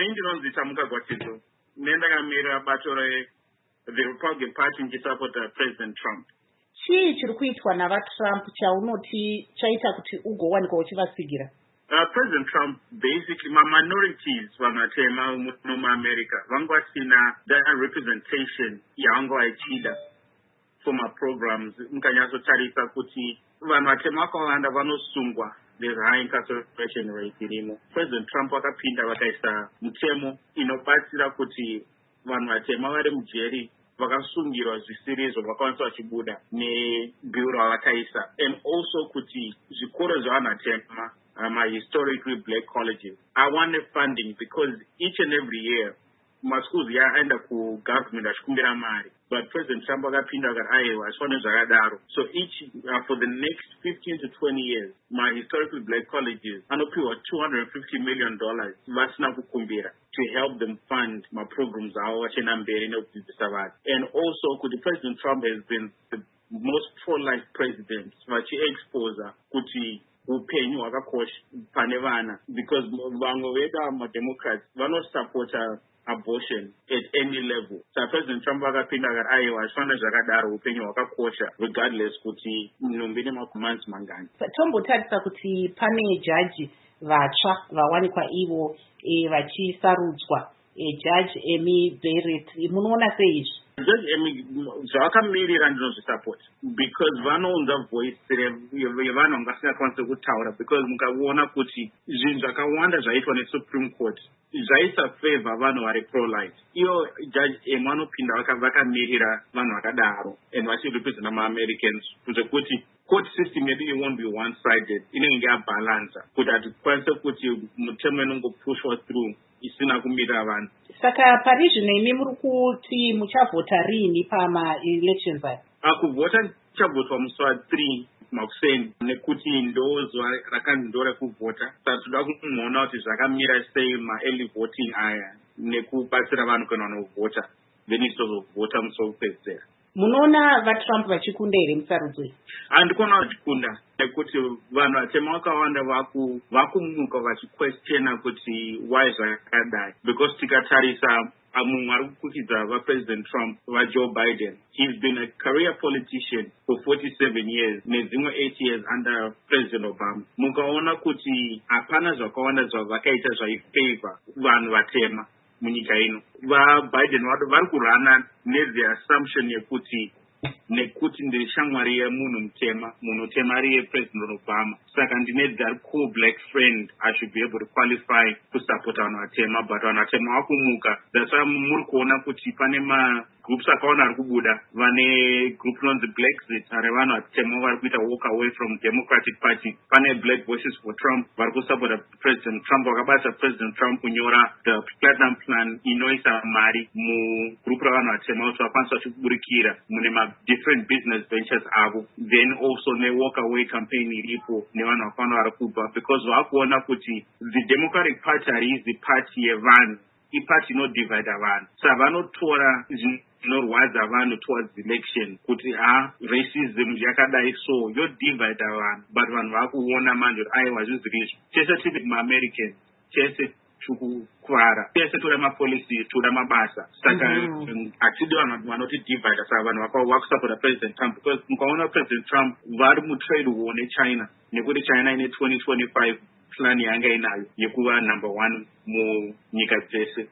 ndinonzi Tamuka Gwatidzo. Nendakamira bato the Republican Party ndichisapota President Trump. Chii chiri kuitwa navaTrump chaunoti chaita kuti ugowanikwa uchivasigira? President Trump basically minorities vanatema muAmerica vanga vasina that representation yavanga vaichida for programs mukanyatsotarisa kuti vanhu vatema vakawanda vanosungwa. There's high incarceration rate irimo. President Trump vakapinda vakaisa mutemo inobatsira kuti vanhu vatema vari mujeri vakasungirwa zvisirizo vakwanisa vachibuda nebhill ravakaisa, and also kuti zvikoro zvevanhu vatema historically black colleges I want funding because each and every year schools yaenda kugovernment achikumbira mari, but President Trump akapinda akati aiwa hazvifanire zvakadaro. So each for the next 15 to 20 years my historically black colleges anopiwa $250 million vasina kukumbira to help them fund my programs avo vachienda mberi nekudzidzisa vanhu. And also kuti President Trump has been the most pro-life president vachiexposa kuti upenyu hwakakosha pane vana, because vamwe vedu mademocrats vanosupporta abortion at any level. So President Trump akapinda akati aiwa hazvifanire zvakadaro, upenyu hwakakosha regardless kuti nhumbi nemakumanzi mangani. Tombotarisa kuti pane jaji vatsva vawanikwa ivo vachisarudzwa, Judge Amy Barrett, munoona sei izvi? Judge Amy zvavakamirira ndinozvisapota because vanounza voice yevanhu vanga vasingakwanisi kutaura, because mukaona kuti zvinhu zvakawanda zvaitwa neSupreme Court zvaisafavor vanhu vari pro-life. Iyo Judge Amy vanopinda vakamirira vanhu vakadaro and vachirepresenta maAmericans kuti court system yedu won't be one-sided, inenge yabalansa kuti hatikwanise kuti mutemo inongopushwa through isina kumirira vanhu. Saka pari zvino imi muri kuti muchavhota rini pama-elections aya? Kuvhota tichavhotwa musi wa3 makuseni nekuti ndozuva rakanzi ndorekuvhota. Saka toda kumuona kuti zvakamira sei ma-early voting aya nekubatsira vanhu kana vanovhota then isitozovhota musi wekupedzisira. Munoona vaTrump vachikunda here musarudzo? Handikuona vachikunda nekuti vanhu vatema vakawanda vakumuka vachiquestiona kuti why zvakadai, because tikatarisa mumwe ari kukwikidza vaPresident Trump vaJoe Biden, he's been a career politician for 47 years nedzimwe 8 years under President Obama. Mukaona kuti hapana zvakawanda zvavakaita zvaifavor vanhu vatema munyika ino. VaBiden vari kurana nezi assumption yekuti nekuti ndiri shamwari yemunhu mutema, munhu tema ari yePresident Obama, saka ndine that cool black friend I should be able to qualify kusupporta vanhu vatema, but vanhu vatema vakumuka. That's why muri kuona kuti pane magroups akaona ari kubuda, vane group inonzi Blexit revanhu vatema vari kuita walk away from Democratic Party. Pane Black Voices for Trump vari kusupporta President Trump, vakabata President Trump kunyora the platinum plan inoisa mari mugroup ravanhu vatema kuti vakwanisa vachiburikira mune different business ventures avo, then also walk away campaign iripo nevanhu vakawanda vari kubva, because vakuona kuti the Democratic Party harizi party yevanhu, iparty inodivide vanhu. Saka vanotora zvinorwadza vanhu towards election kuti racism yakadai so yodivide vanhu, but vanhu vakuona manje kuti aiwa zvizvirizvo chese tiri maAmericans, chese tukuvara, tese toda mapolicy, toda mabasa. Saka hatidi vanhu vanoti divide. Saka vanhu vakusupporta President Trump, because mukaona President Trump vari mutrade war neChina, nekuti China ine 2025 plan yanga inayo yekuva number 1 munyika dzese.